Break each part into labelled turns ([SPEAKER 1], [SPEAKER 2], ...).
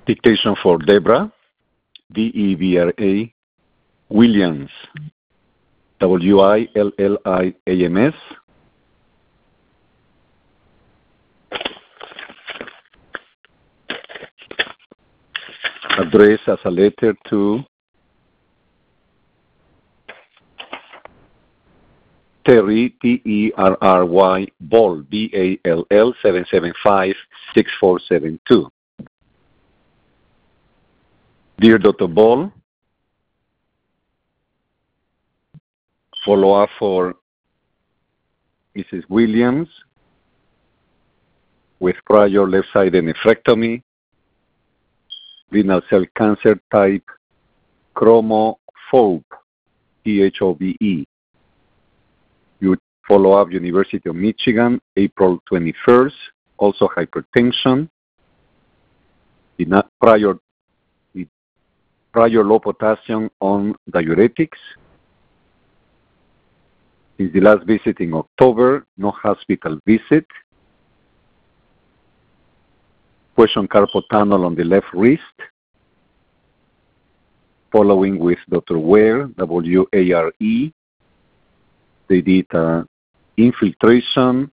[SPEAKER 1] Dictation for Debra, Debra, Williams, Williams. Address as a letter to Terry, Terry, Ball, Ball, 775-6472. Dear Dr. Ball, follow-up for Mrs. Williams with prior left-sided nephrectomy, renal cell cancer type chromophobe, PHOBE. You follow up University of Michigan, April 21st, also hypertension, prior low potassium on diuretics. Since the last visit in October, no hospital visit. Question carpal on the left wrist. Following with Dr. Ware, W-A-R-E. They did infiltration,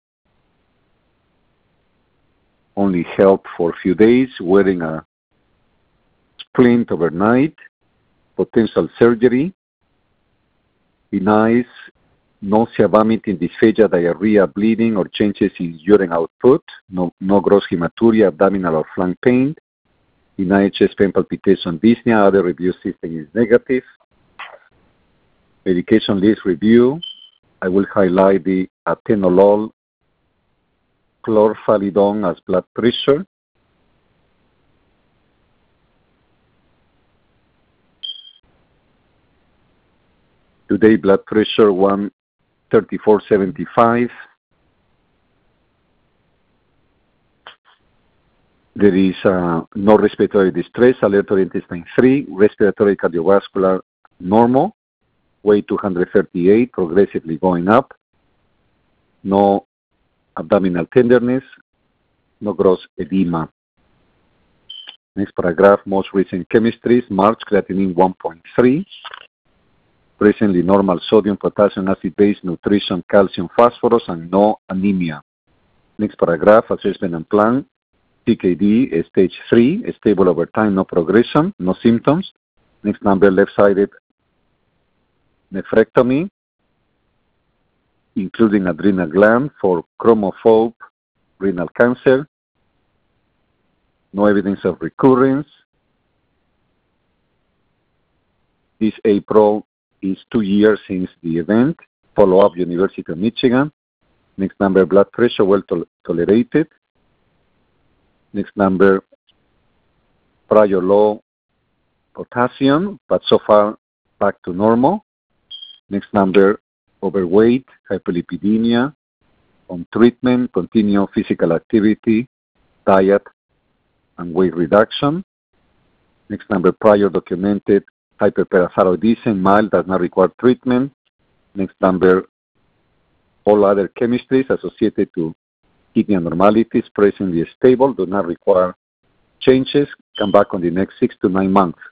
[SPEAKER 1] only helped for a few days, wearing a splint overnight, potential surgery, denies nausea, vomiting, dysphagia, diarrhea, bleeding, or changes in urine output, no gross hematuria, abdominal or flank pain, denies chest pain, palpitation, dyspnea, other review system is negative. Medication list review, I will highlight the atenolol chlorphalidone as blood pressure. Today blood pressure 134/75. There is no respiratory distress, aleatory intestine 3, respiratory cardiovascular normal, weight 238, progressively going up, no abdominal tenderness, no gross edema. Next paragraph, most recent chemistries, March, creatinine 1.3, presently normal sodium, potassium, acid-base, nutrition, calcium, phosphorus, and no anemia. Next paragraph, assessment and plan, CKD, stage 3, stable over time, no progression, no symptoms. Next number, left-sided nephrectomy, including adrenal gland for chromophobe renal cancer. No evidence of recurrence. This April is 2 years since the event. Follow-up, University of Michigan. Next number, blood pressure, well tolerated. Next number, prior low potassium, but so far back to normal. Next number, overweight, hyperlipidemia, on treatment, continue physical activity, diet, and weight reduction. Next number, prior documented hyperparathyroidism, mild, does not require treatment. Next number, all other chemistries associated to kidney abnormalities presently stable, do not require changes. Come back on the next 6 to 9 months.